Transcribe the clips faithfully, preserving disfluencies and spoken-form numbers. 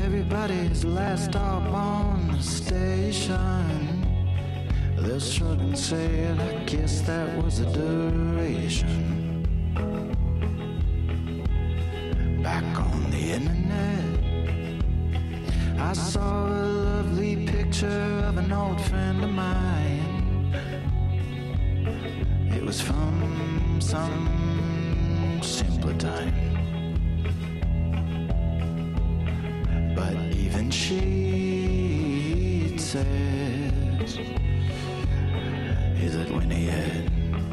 everybody's last stop on the station. They'll shrug and say, I guess that was a duration. Back on the internet, I saw a lovely picture of an old friend of mine. It was from some simpler time. But even she says, is it Winnie yet?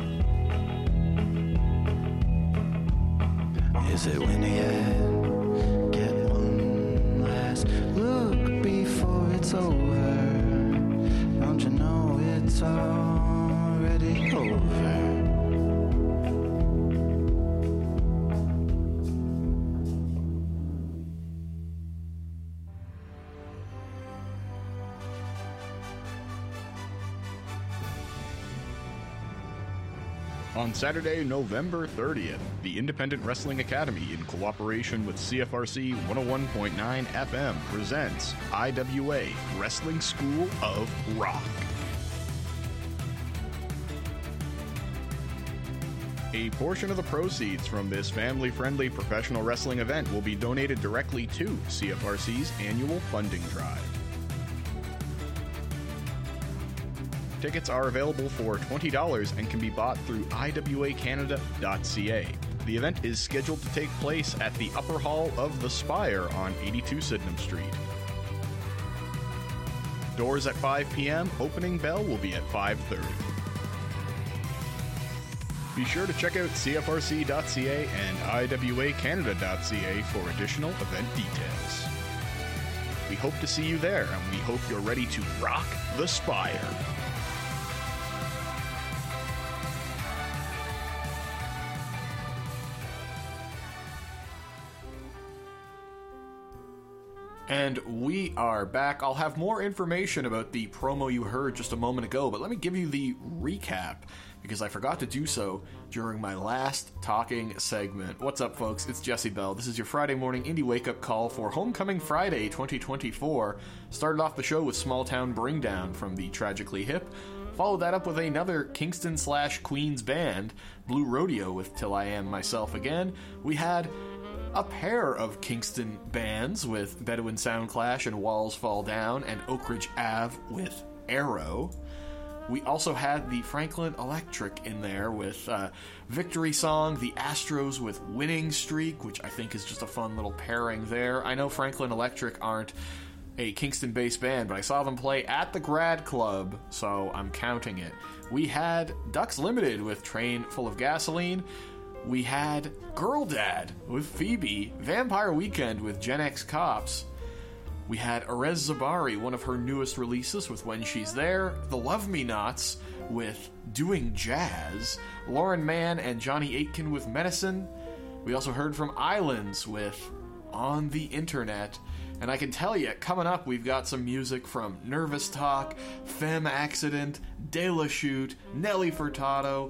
Is it Winnie yet? Get one last look before it's over. Don't you know it's already over? On Saturday, November thirtieth, the Independent Wrestling Academy, in cooperation with C F R C one oh one point nine F M, presents I W A Wrestling School of Rock. A portion of the proceeds from this family-friendly professional wrestling event will be donated directly to C F R C's annual funding drive. Tickets are available for twenty dollars and can be bought through I W A Canada dot C A. The event is scheduled to take place at the Upper Hall of the Spire on eighty-two Sydenham Street. Doors at five p.m., opening bell will be at five thirty. Be sure to check out C F R C dot C A and I W A Canada dot C A for additional event details. We hope to see you there, and we hope you're ready to rock the Spire. And we are back. I'll have more information about the promo you heard just a moment ago, but let me give you the recap, because I forgot to do so during my last talking segment. What's up, folks? It's Jesse Bell. This is your Friday morning indie wake-up call for Homecoming Friday twenty twenty-four. Started off the show with Small Town Bring Down from the Tragically Hip. Followed that up with another Kingston slash Queens band, Blue Rodeo with Till I Am Myself Again. We had a pair of Kingston bands with Bedouin Soundclash and Walls Fall Down, and Oak Ridge Ave with Arrow. We also had the Franklin Electric in there with uh, Victory Song, the Astros with Winning Streak, which I think is just a fun little pairing there. I know Franklin Electric aren't a Kingston-based band, but I saw them play at the Grad Club, so I'm counting it. We had Ducks Limited with Train Full of Gasoline. We had Girl Dad with Phoebe, Vampire Weekend with Gen X Cops. We had Erez Zabari, one of her newest releases, with When She's There. The Love Me Nots with Doing Jazz. Lauren Mann and Johnny Aitken with Medicine. We also heard from Islands with On the Internet. And I can tell you, coming up, we've got some music from Nervous Talk, Femme Accident, De La Chute, Nelly Furtado,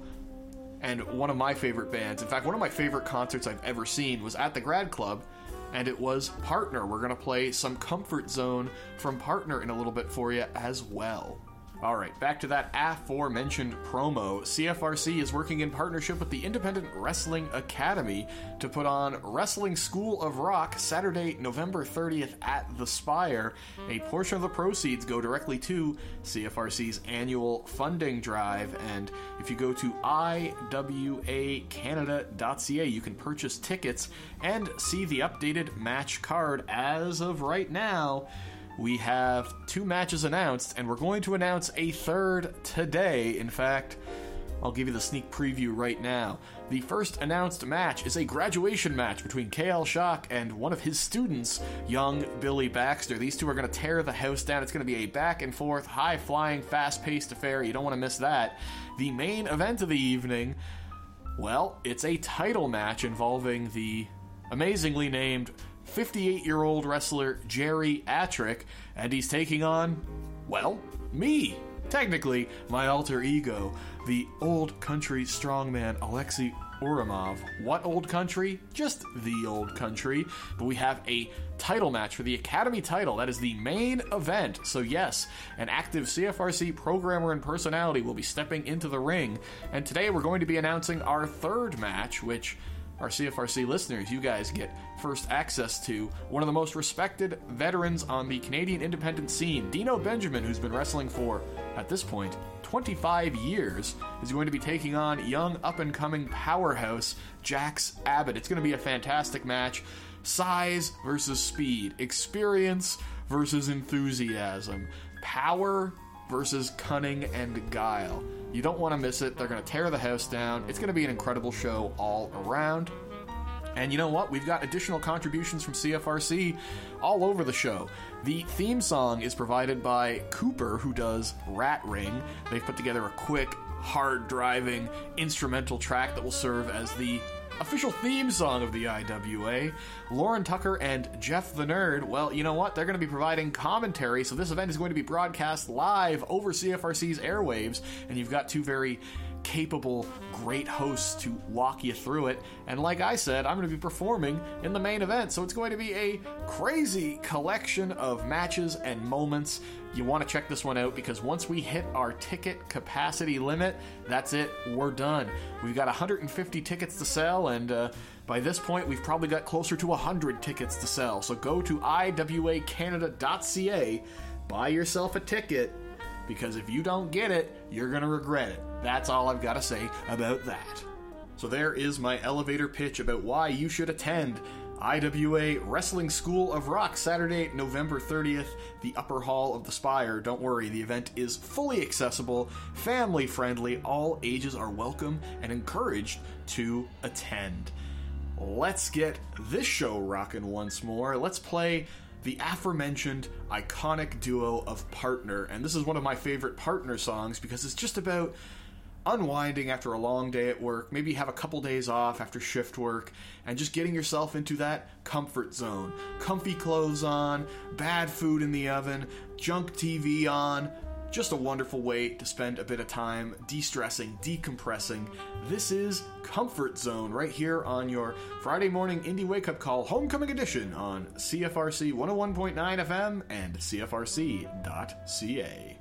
and one of my favorite bands. In fact, one of my favorite concerts I've ever seen was at the Grad Club, and it was Partner. We're going to play some Comfort Zone from Partner in a little bit for you as well. Alright, back to that aforementioned promo. C F R C is working in partnership with the Independent Wrestling Academy to put on Wrestling School of Rock Saturday, November thirtieth at the Spire. A portion of the proceeds go directly to C F R C's annual funding drive, and if you go to I W A Canada dot C A, you can purchase tickets and see the updated match card. As of right now, we have two matches announced, and we're going to announce a third today. In fact, I'll give you the sneak preview right now. The first announced match is a graduation match between K L Shock and one of his students, young Billy Baxter. These two are going to tear the house down. It's going to be a back-and-forth, high-flying, fast-paced affair. You don't want to miss that. The main event of the evening, well, it's a title match involving the amazingly named fifty-eight-year-old wrestler Jerry Atrick, and he's taking on, well, me. Technically, my alter ego, the old country strongman Alexi Uramov. What old country? Just the old country. But we have a title match for the Academy title. That is the main event. So yes, an active C F R C programmer and personality will be stepping into the ring. And today we're going to be announcing our third match, which our C F R C listeners, you guys get first access to one of the most respected veterans on the Canadian independent scene. Dino Benjamin, who's been wrestling for, at this point, twenty-five years, is going to be taking on young up-and-coming powerhouse Jax Abbott. It's going to be a fantastic match. Size versus speed. Experience versus enthusiasm. Power versus cunning and guile. You don't want to miss it. They're going to tear the house down. It's going to be an incredible show all around. And you know what? We've got additional contributions from C F R C all over the show. The theme song is provided by Cooper, who does Rat Ring. They've put together a quick, hard-driving instrumental track that will serve as the official theme song of the I W A. Lauren Tucker and Jeff the Nerd, well, you know what? They're going to be providing commentary, so this event is going to be broadcast live over C F R C's airwaves, and you've got two very capable, great hosts to walk you through it. And like I said, I'm going to be performing in the main event, so it's going to be a crazy collection of matches and moments. You want to check this one out because once we hit our ticket capacity limit, that's it, we're done. We've got one hundred fifty tickets to sell, and uh, by this point, we've probably got closer to one hundred tickets to sell. So go to I W A Canada dot C A, buy yourself a ticket, because if you don't get it, you're going to regret it. That's all I've got to say about that. So there is my elevator pitch about why you should attend I W A Wrestling School of Rock, Saturday, November thirtieth, the Upper Hall of the Spire. Don't worry, the event is fully accessible, family-friendly, all ages are welcome and encouraged to attend. Let's get this show rocking once more. Let's play the aforementioned iconic duo of Partner, and this is one of my favorite Partner songs because it's just about unwinding after a long day at work, maybe have a couple days off after shift work, and just getting yourself into that comfort zone. Comfy clothes on, bad food in the oven, junk T V on. Just a wonderful way to spend a bit of time de-stressing, decompressing. This is Comfort Zone right here on your Friday morning Indie Wake-Up Call Homecoming Edition on C F R C one oh one point nine F M and C F R C dot C A.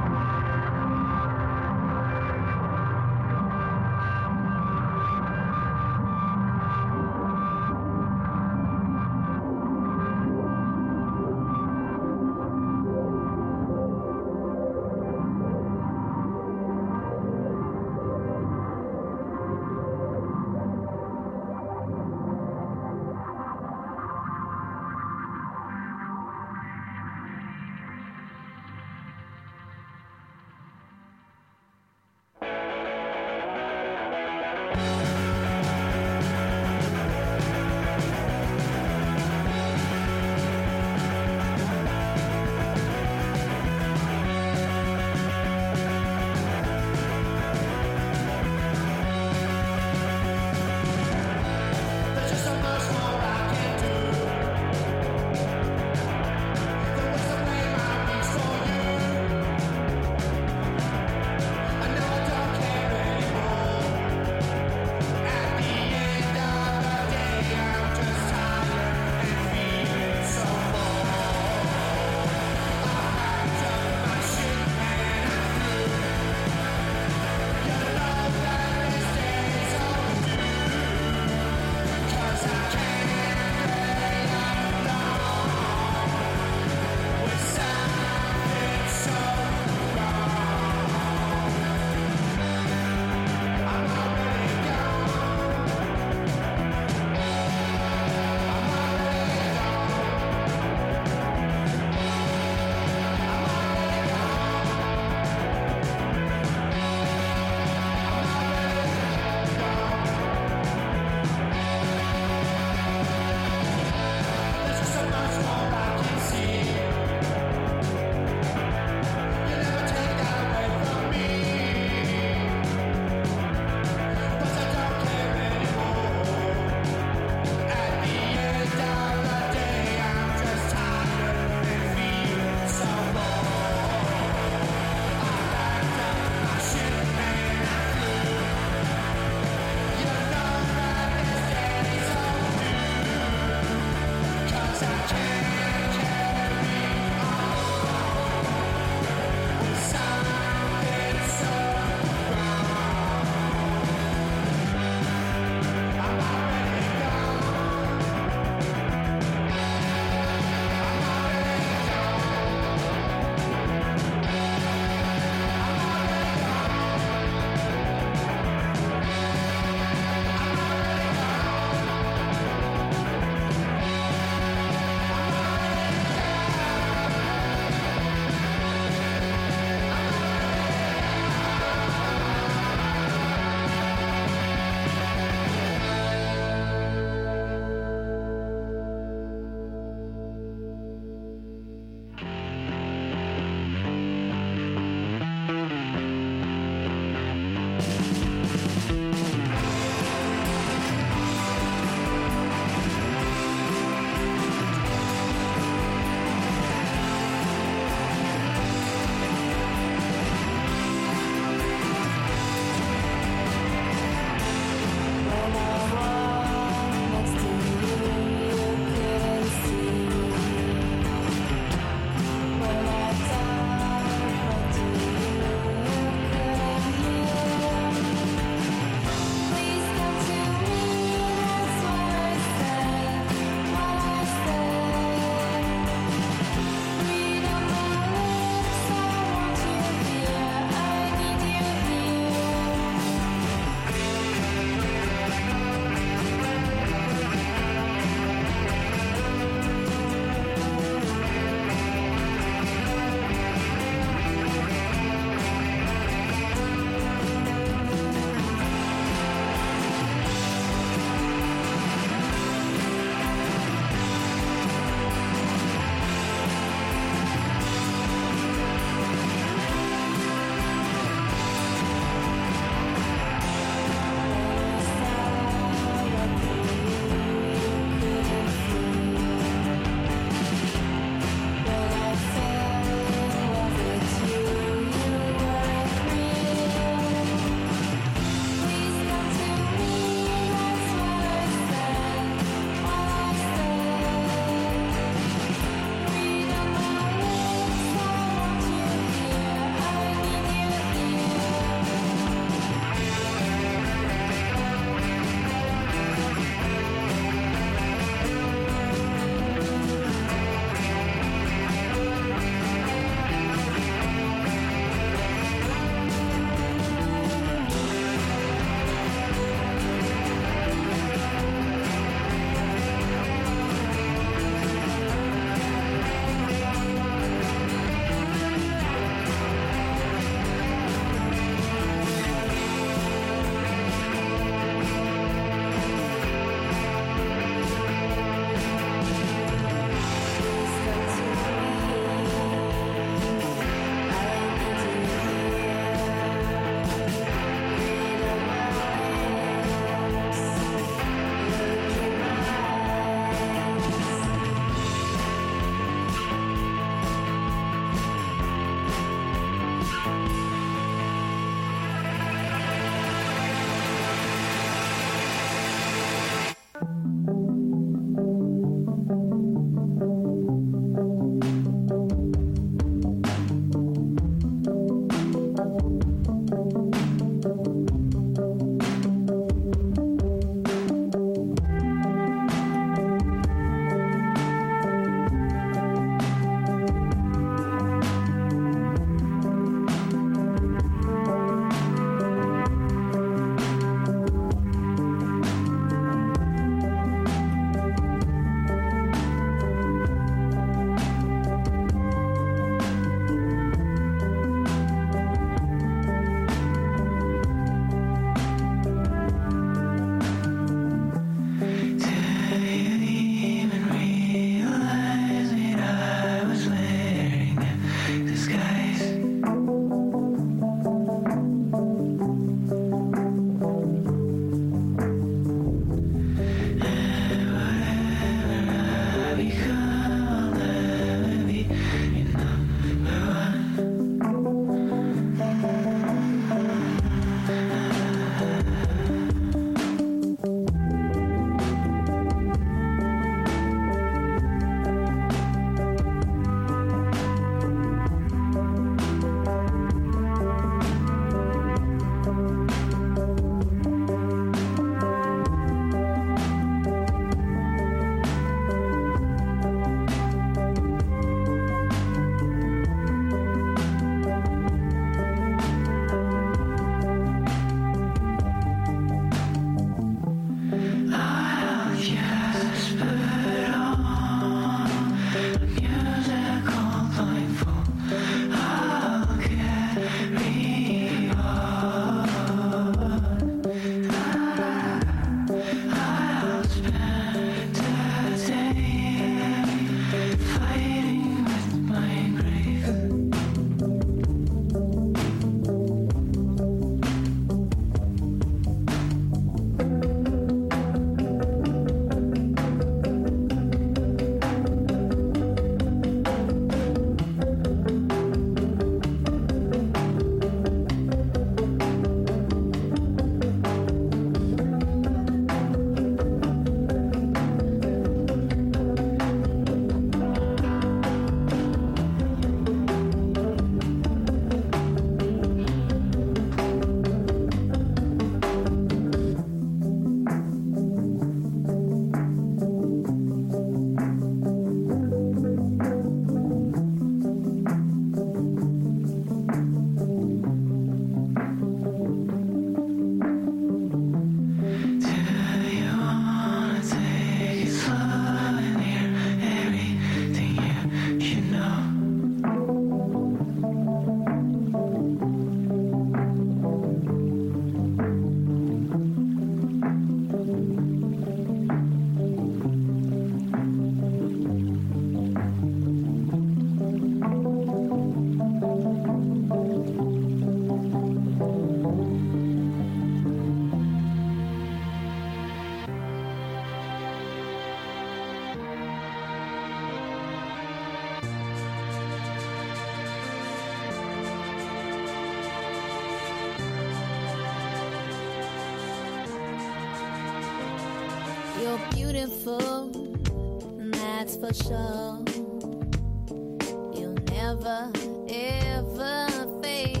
You're beautiful, and that's for sure. You'll never, ever fade.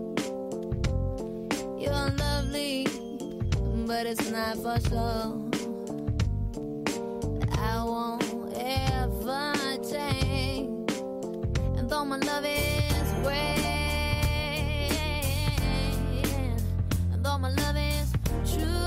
You're lovely, but it's not for sure. I won't ever change. And though my love is great, and though my love is true,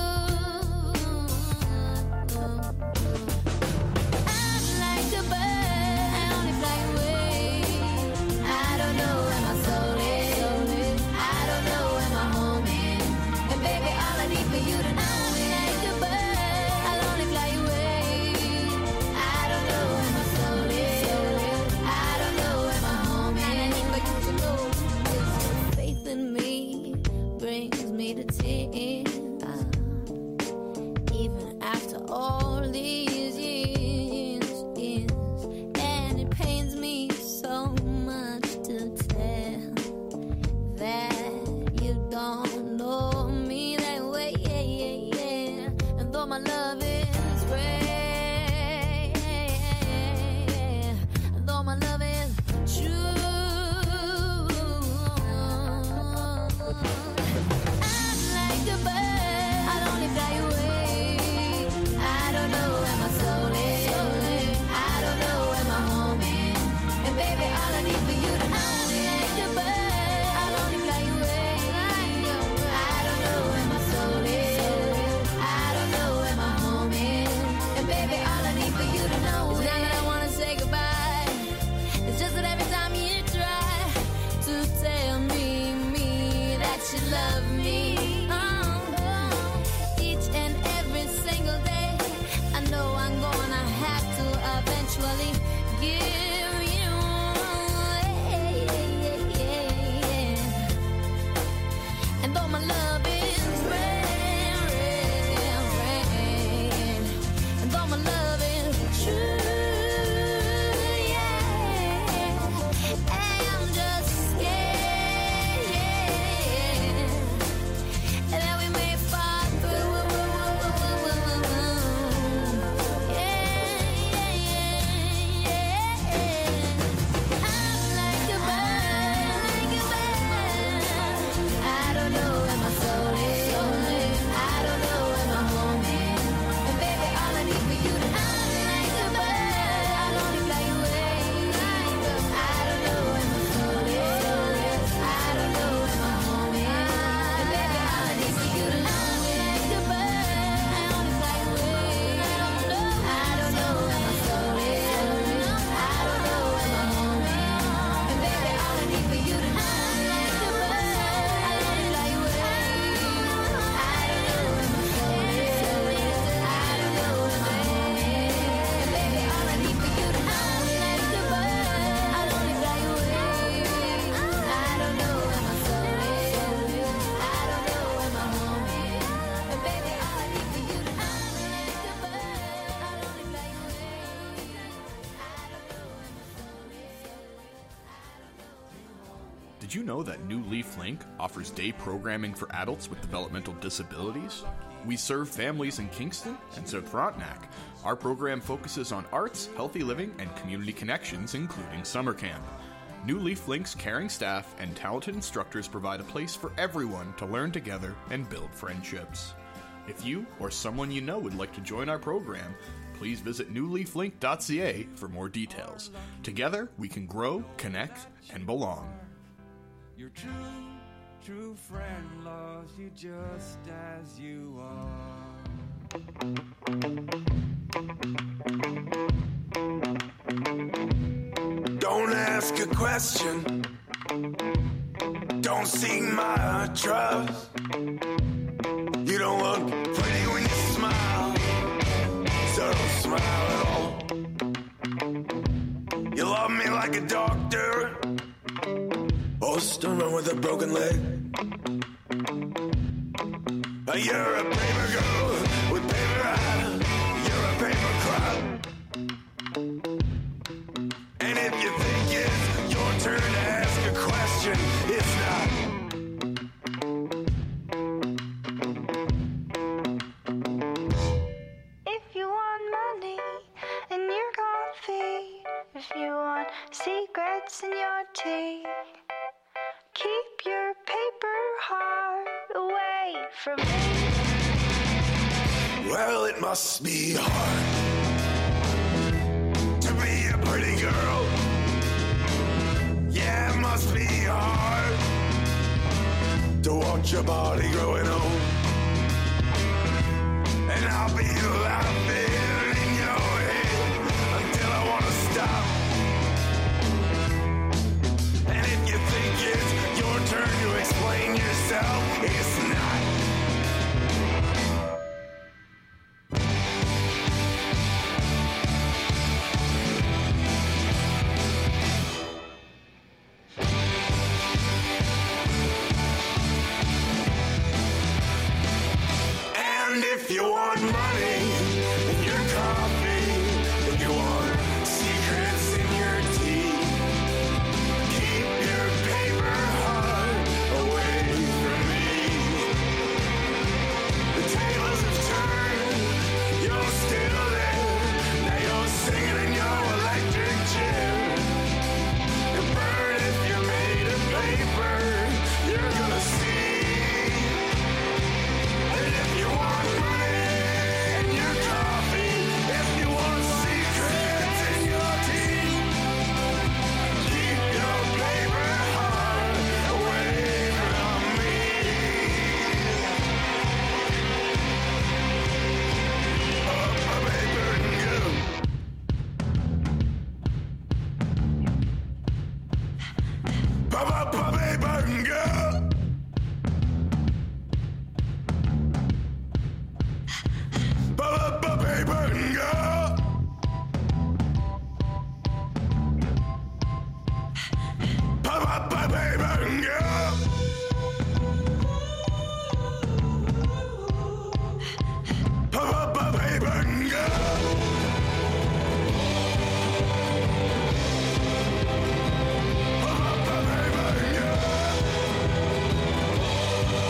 I'm like a bird, I only fly away. I don't know where my soul is, I don't know where my home is. And baby, all I need for you to know, I'm like a bird, I'll only fly away. I don't know where my soul is, I don't know where my home is. And I need for you to know, this faith in me brings me to tears. Even after all these years, years, and it pains me so much to tell that you don't know me that way, yeah, yeah, yeah. And though my love is great, and though my love is true, I'm like a bird, I'll only fly away. I don't know where my soul is, I don't know where my home is. And baby, all I need for you to know, I'm like a bird, I'll only fly away. I don't know where my soul is, I don't know where my home is. And baby, all I need for you to know is not that I wanna say goodbye. It's just that every time you try to tell me, me that you love me, oh, each and every single day, I know I'm gonna have to eventually give you away. And though my love is rare, rare, rare, and though my love is true, yeah, I'm just scared, yeah, that we may fall through, yeah, yeah, yeah. I'm like a bird, like a bird. I don't know where my soul is, I don't know where my home is. And baby, all I need for you to know, I'm like a bird, I'll only fly away. I don't know where my soul is, I don't know where my home is. And baby, all I need for you to know, I'm like a bird, I only fly away. I don't know where my soul is, I don't know where my home is. And baby, all I need for you to know, I'm like a bird, I only fly away. I don't know where my soul is, I don't know where my home is. And baby, all I need for you to know, I'm like a bird, I'll only fly away. I don't know where my soul is, I don't know where my home is. And baby, all I need for you to know, I'm like a bird, I'll only fly away. I don't know where my soul is, I don't know where my home is. Did you know that New Leaf Link offers day programming for adults with developmental disabilities? We serve families in Kingston and South Frontenac. Our program focuses on arts, healthy living, and community connections, including summer camp. New Leaf Link's caring staff and talented instructors provide a place for everyone to learn together and build friendships. If you or someone you know would like to join our program, please visit new leaf link dot c a for more details. Together, we can grow, connect, and belong. Your true, true friend loves you just as you are. Don't ask a question. Don't seek my trust. You don't look pretty when you smile, so don't smile at all. You love me like a doctor, or a stuntman with a broken leg. You're a paper girl with paper eyes. You're a paper crowd. And if you think it's your turn to ask a question, it's not. from me. Well, it must be hard to be a pretty girl. Yeah, it must be hard to watch your body growing old. And I'll be laughing in your head until I want to stop. And if you think it's your turn to explain yourself, it's not. And if you want money in your coffee, if you want secrets in your tea, keep your paper heart away from me. The tables have turned, you're still there. Now you're singing in your electric chair. And burn if you're made of paper, you're gonna see. And if you want money in your coffee, if you want secrets in your tea, keep your paper heart away from me. Up a paper and go. Pop up a paper and go. Pop up a paper and go. Pop up a paper and go. Pop up a paper and go. Pop up a paper and go.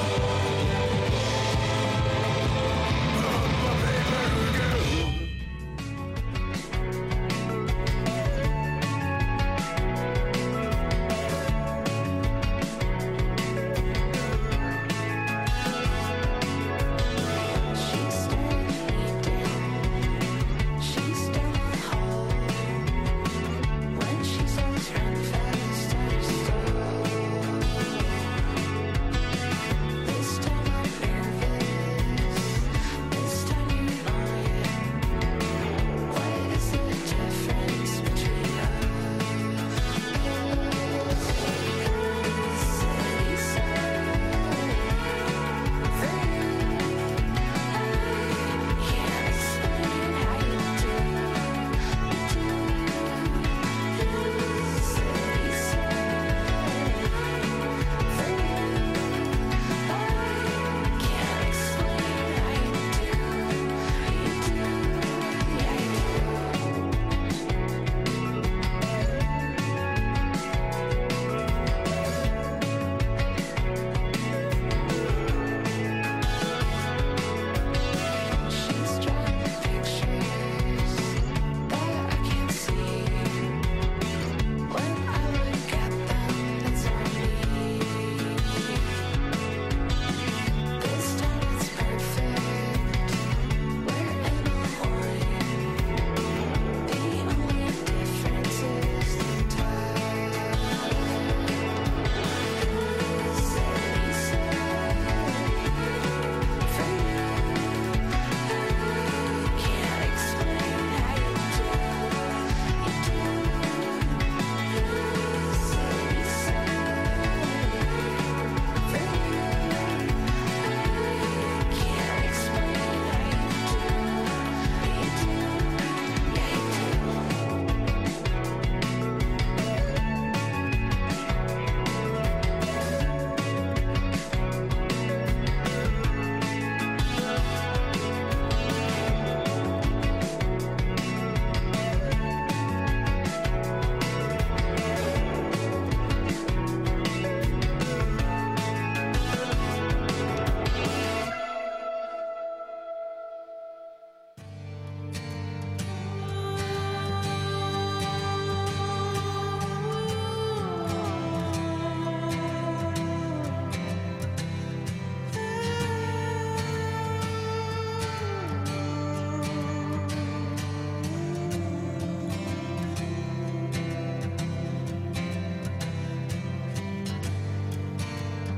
Pop up a paper and go.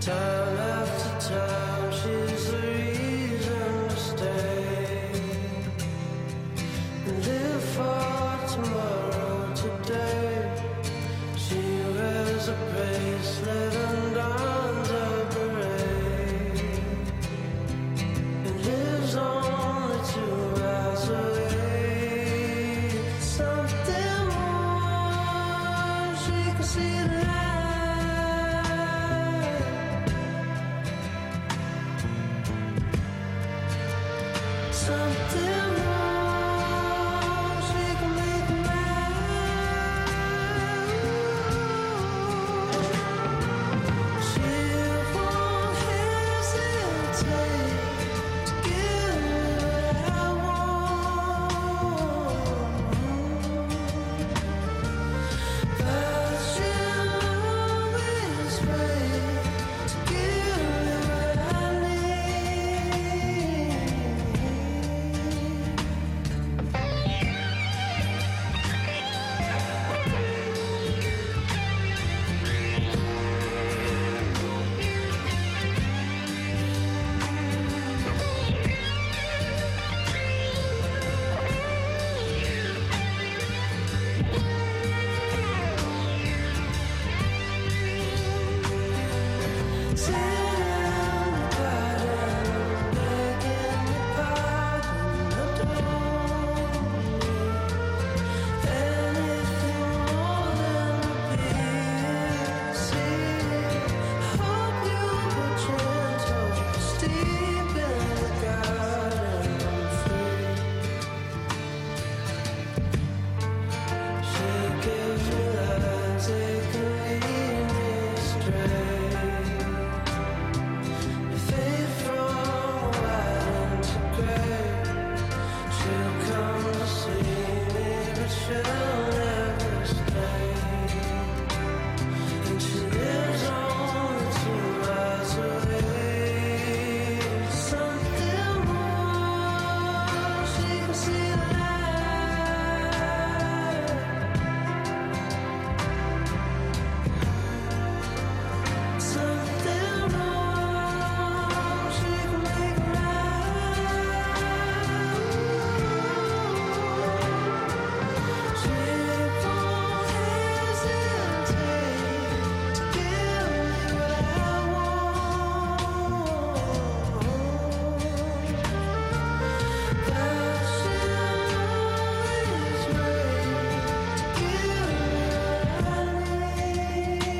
Time after time, she's the reason to stay. Live for tomorrow, today. She wears a bracelet and dons a beret. And lives only two miles away. Something more, she can see the light. Something more, she can make it right. She won't hesitate to give me what I want. But she'll always wait to give me what I need. Sit in the garden, begging your pardon, adore me. Anything more than appears. Hope you were gentle, steep in the garden, free. She gives me lines, they can lead me astray. Fade from white into gray. She'll come to see me, but she'll never stay. And she lives only two miles away. Something more, she can see the light. Something more, she can make it right. She won't hesitate to give me what I want. But she'll always wait to give me what I need.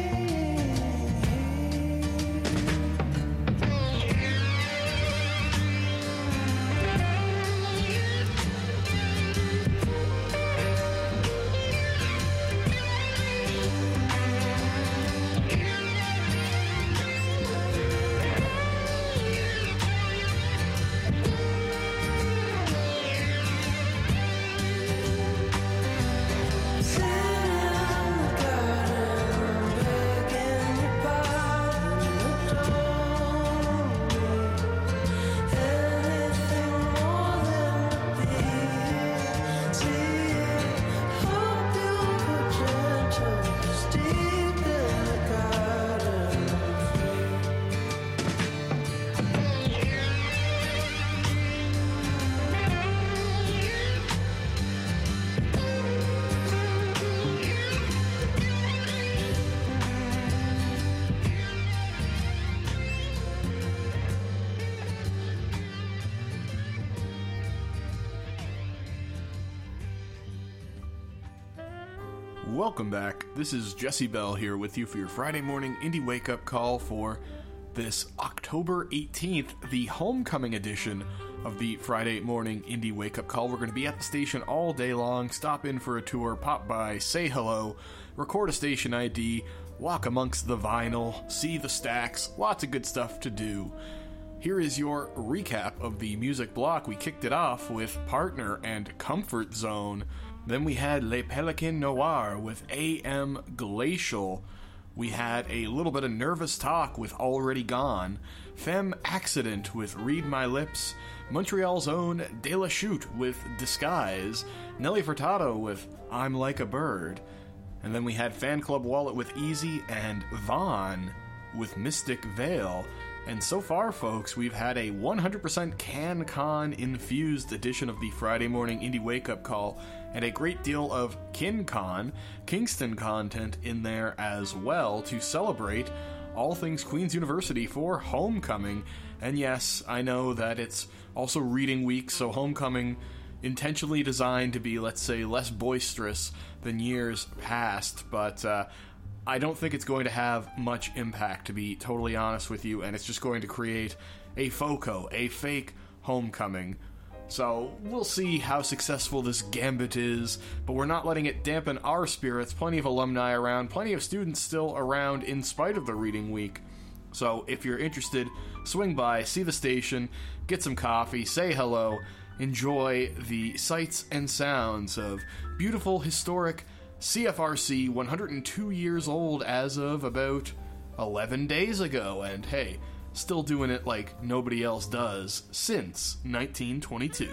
Sit in the garden, begging your pardon, adore me. Anything more than appears. Hope you were gentle, steep in the garden, free. Welcome back. This is Jesse Bell here with you for your Friday morning indie wake up call for this October eighteenth, the homecoming edition of the Friday morning indie wake up call. We're going to be at the station all day long. Stop in for a tour, pop by, say hello, record a station I D, walk amongst the vinyl, see the stacks, lots of good stuff to do. Here is your recap of the music block. We kicked it off with Partner and Comfort Zone. Then we had Les Pelicans Noirs with A M Glacial. We had a little bit of Nervous Talk with Already Gone. Femme Accident with Read My Lips. Montreal's own De La Chute with Disguise. Nelly Furtado with I'm Like a Bird. And then we had Fan Club Wallet with Easy and Vaughn with Mystic Vale. And so far, folks, we've had a one hundred percent CanCon infused edition of the Friday Morning Indie Wake Up Call, and a great deal of KinCon, Kingston content in there as well to celebrate all things Queen's University for Homecoming. And yes, I know that it's also reading week, so Homecoming intentionally designed to be, let's say, less boisterous than years past, but uh, I don't think it's going to have much impact, to be totally honest with you, and it's just going to create a FOCO, a fake Homecoming. So we'll see how successful this gambit is, but we're not letting it dampen our spirits. Plenty of alumni around, plenty of students still around in spite of the reading week. So if you're interested, swing by, see the station, get some coffee, say hello, enjoy the sights and sounds of beautiful, historic C F R C, one hundred two years old as of about eleven days ago, and hey, still doing it like nobody else does since nineteen twenty-two.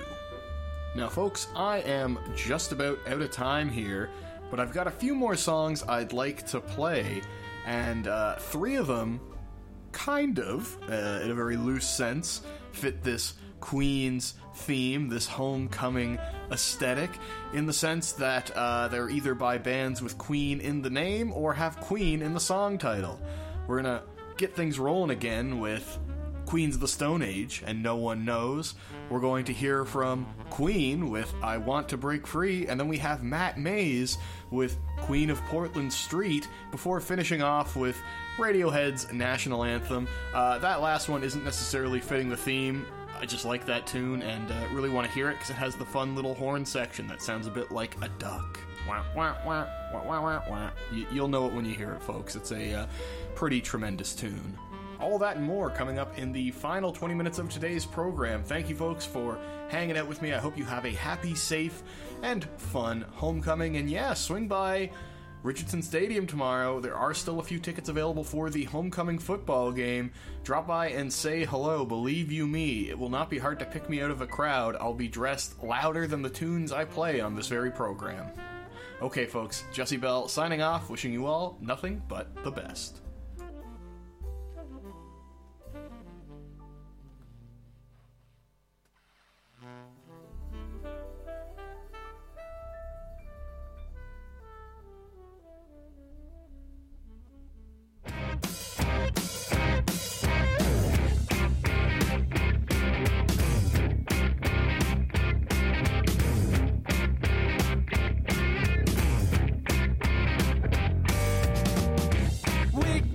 Now folks, I am just about out of time here, but I've got a few more songs I'd like to play, and uh, three of them kind of, uh, in a very loose sense, fit this Queen's theme, this homecoming aesthetic, in the sense that uh, they're either by bands with Queen in the name or have Queen in the song title. We're gonna get things rolling again with Queens of the Stone Age and No One Knows. We're going to hear from Queen with I Want to Break Free, and then we have Matt Mays with Queen of Portland Street, before finishing off with Radiohead's national anthem. Uh, that last one isn't necessarily fitting the theme. I just like that tune and uh, really want to hear it because it has the fun little horn section that sounds a bit like a duck. Wah, wah, wah, wah, wah, wah, wah. You, you'll know it when you hear it, folks. It's a uh, pretty tremendous tune. All that and more coming up in the final twenty minutes of today's program. Thank you, folks, for hanging out with me. I hope you have a happy, safe, and fun homecoming. And yeah, swing by Richardson Stadium tomorrow. There are still a few tickets available for the homecoming football game. Drop by and say hello. Believe you me, it will not be hard to pick me out of a crowd. I'll be dressed louder than the tunes I play on this very program. Okay, folks, Jesse Bell signing off, wishing you all nothing but the best. We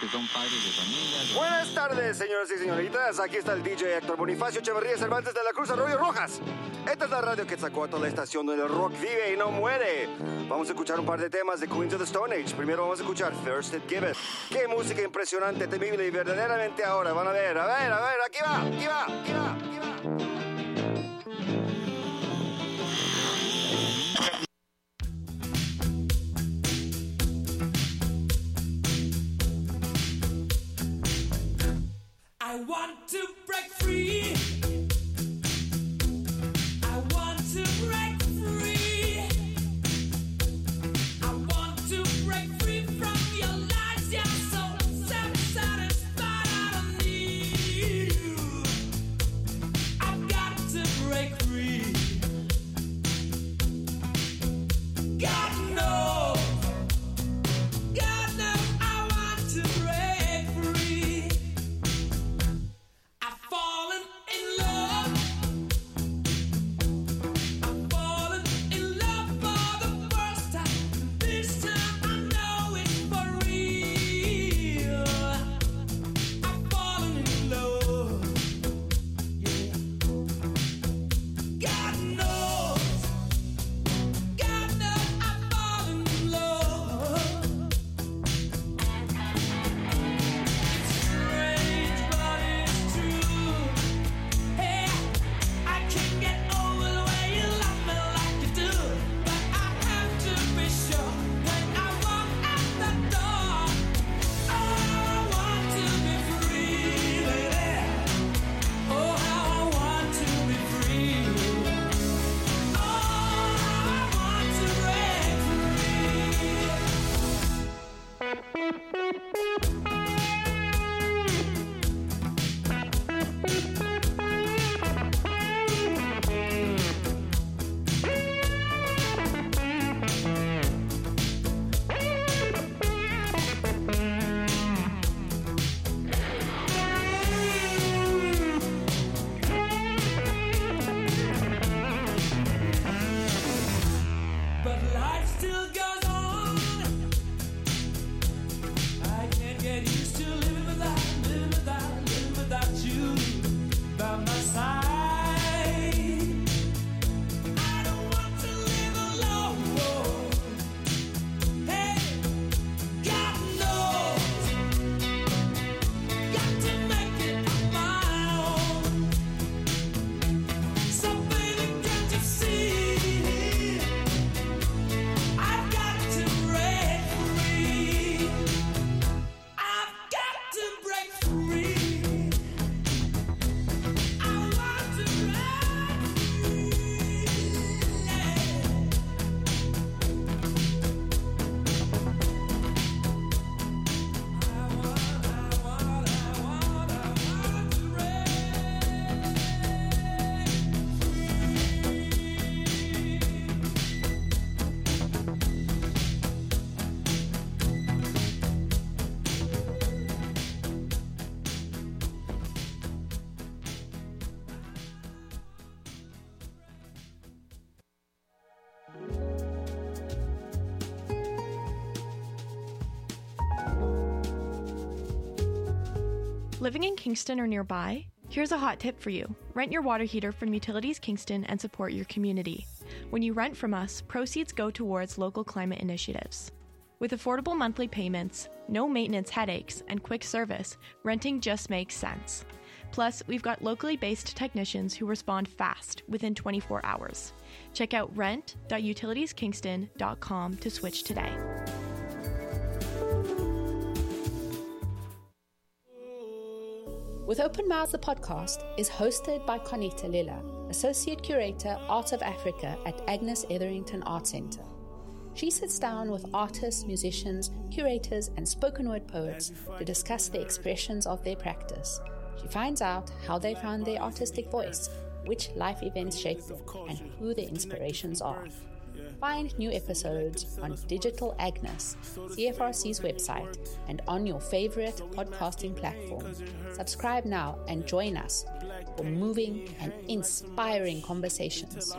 que son padres de familia. Buenas tardes, señoras y señoritas. Aquí está el D J Héctor Bonifacio Echeverría Cervantes de la Cruz Arroyo Rojas. Esta es la radio Quetzalcóatl, la estación donde el rock vive y no muere. Vamos a escuchar un par de temas de Queens of the Stone Age. Primero vamos a escuchar Thirsted Give It. Qué música impresionante, temible y verdaderamente ahora. Van a ver, a ver, a ver, aquí va, aquí va, aquí va, aquí va. I want to break free. I want to break free. I want to break free from your lies. You're so self-satisfied. I don't need you. I've got to break free. God knows. God knows I want to break free. I've fallen in love. I've fallen in love for the first time. This time I know it's for real. I've fallen in love. Yeah. God knows. God knows I've fallen in love. It's strange, but it's true. Hey, I can't get over the way you love me like you do. But I have to be sure when I walk out the door. Oh, I want to be free, baby. Oh, how I want to be free. Oh, I want to break But life still goes on. I can't get used to living without, living without, living without you by my side. I don't want to live alone. Hey, God knows. Got to make it on my own. So baby, can't you see? I've got to break free. I've got to break free. I want to break free. I want, I want, I want, I want to break Living in Kingston or nearby? Here's a hot tip for you. Rent your water heater from Utilities Kingston and support your community. When you rent from us, proceeds go towards local climate initiatives. With affordable monthly payments, no maintenance headaches, and quick service, renting just makes sense. Plus, we've got locally based technicians who respond fast within twenty-four hours. Check out rent dot utilities kingston dot com to switch today. With Open Mouth, the podcast is hosted by Conita Lilla, Associate Curator, Art of Africa at Agnes Etherington Art Centre. She sits down with artists, musicians, curators, and spoken word poets to discuss the expressions of their practice. She finds out how they found their artistic voice, which life events shaped them, and who their inspirations are. Find new episodes on Digital Agnes, C F R C's website, and on your favorite podcasting platform. Subscribe now and join us for moving and inspiring conversations.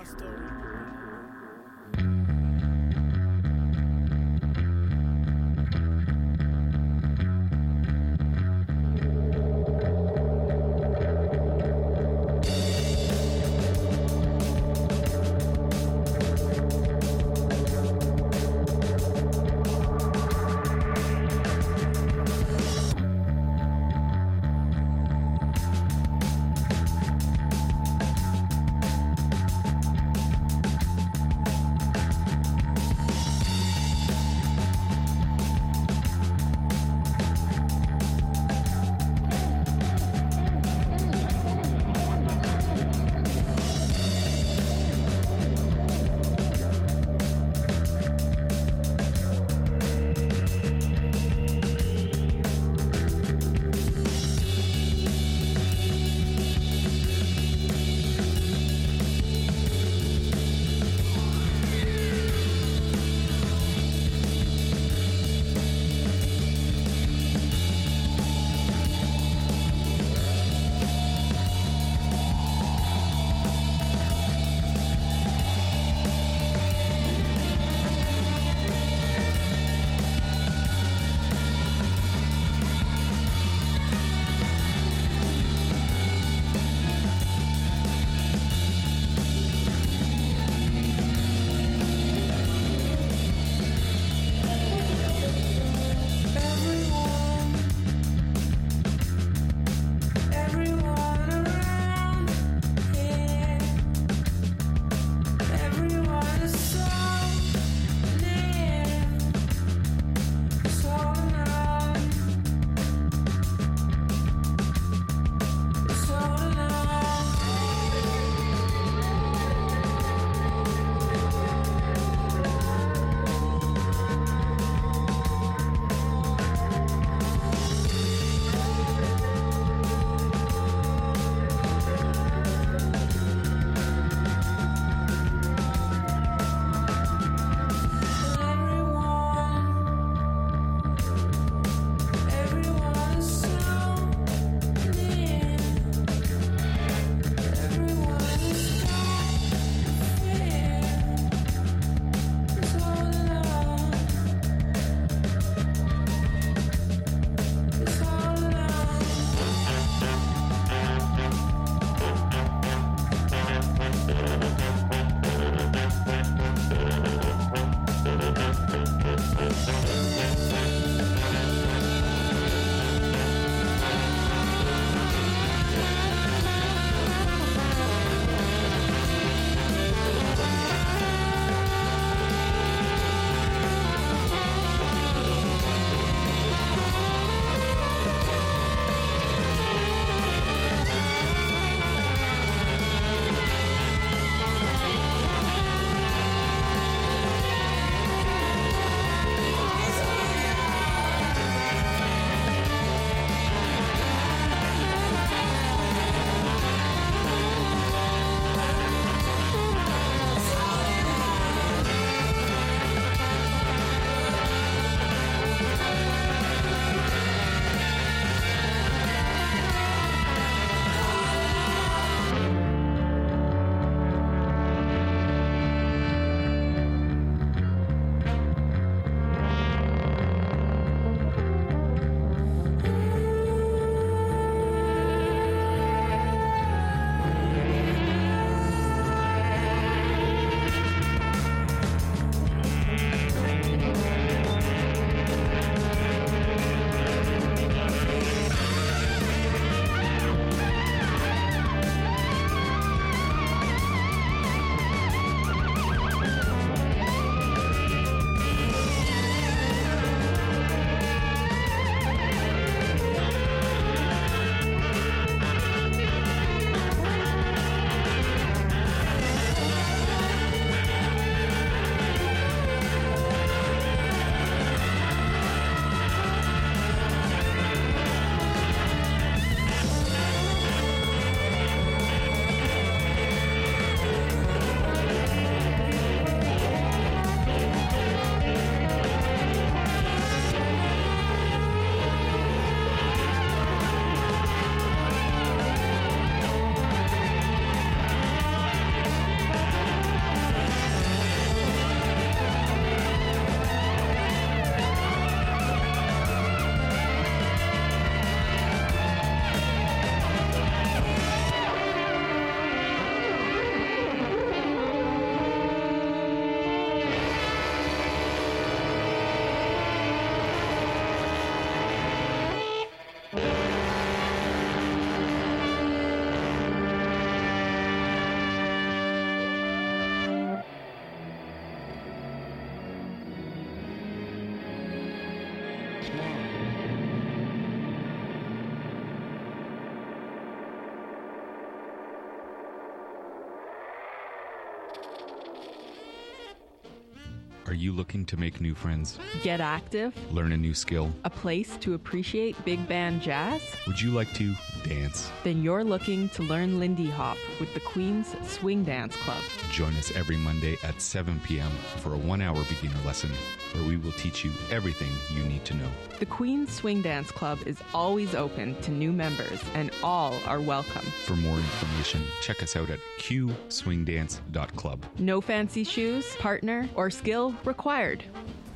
Are you looking to make new friends? Get active? Learn a new skill? A place to appreciate big band jazz? Would you like to dance? Then you're looking to learn Lindy Hop with the Queen's Swing Dance Club. Join us every Monday at seven p.m. for a one-hour beginner lesson where we will teach you everything you need to know. The Queen's Swing Dance Club is always open to new members, and all are welcome. For more information, check us out at q swing dance dot club. No fancy shoes, partner, or skill required.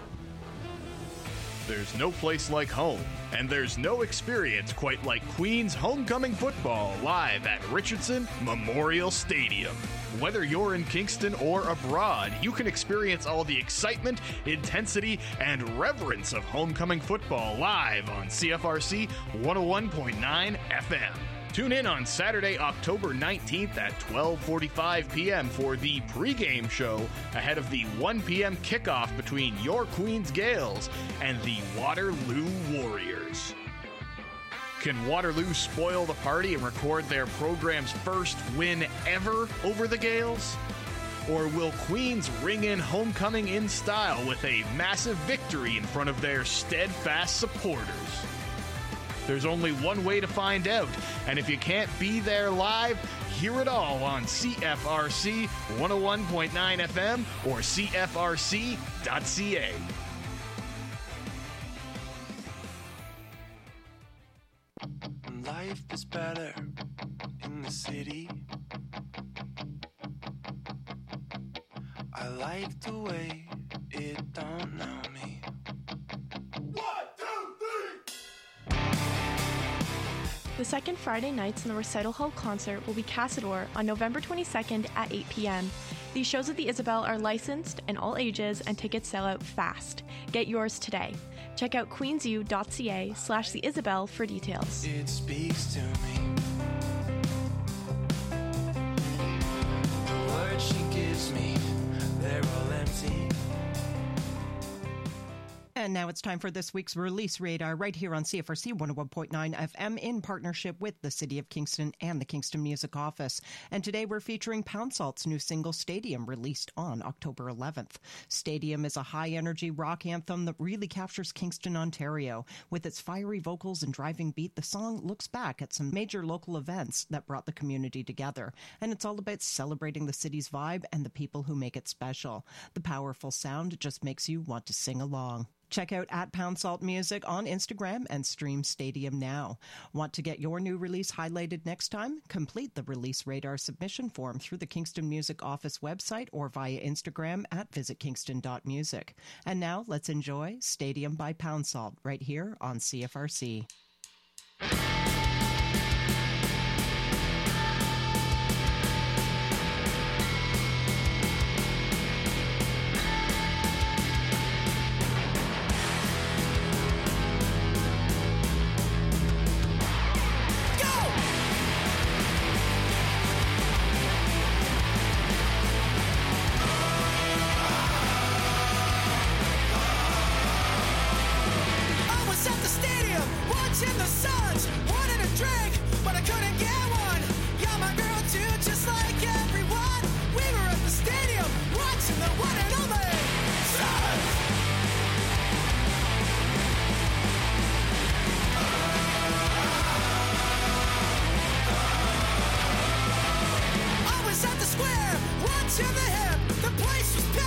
There's no place like home, and there's no experience quite like Queen's Homecoming Football live at Richardson Memorial Stadium. Whether you're in Kingston or abroad, you can experience all the excitement, intensity, and reverence of homecoming football live on C F R C one oh one point nine F M. Tune in on Saturday, October nineteenth at twelve forty-five p.m. for the pregame show ahead of the one p.m. kickoff between your Queens Gales and the Waterloo Warriors. Can Waterloo spoil the party and record their program's first win ever over the Gales? Or will Queens ring in homecoming in style with a massive victory in front of their steadfast supporters? There's only one way to find out, and if you can't be there live, hear it all on C F R C one oh one point nine F M or C F R C dot C A. Life is better in the city. I like the way it don't know me. The second Friday nights in the Recital Hall concert will be Cassador on November twenty-second at eight p.m. These shows at the Isabel are licensed and all ages, and tickets sell out fast. Get yours today. Check out queensu.ca slash the Isabel for details. It speaks to me. The words she gives me, they're all empty. And now it's time for this week's Release Radar right here on C F R C one oh one point nine F M in partnership with the City of Kingston and the Kingston Music Office. And today we're featuring Pound Salt's new single Stadium, released on October eleventh. Stadium is a high-energy rock anthem that really captures Kingston, Ontario. With its fiery vocals and driving beat, the song looks back at some major local events that brought the community together. And it's all about celebrating the city's vibe and the people who make it special. The powerful sound just makes you want to sing along. Check out at Pound Salt Music on Instagram and stream Stadium now. Want to get your new release highlighted next time? Complete the Release Radar submission form through the Kingston Music Office website or via Instagram at visit kingston dot music. And now let's enjoy Stadium by Pound Salt right here on C F R C. To the hip, the place was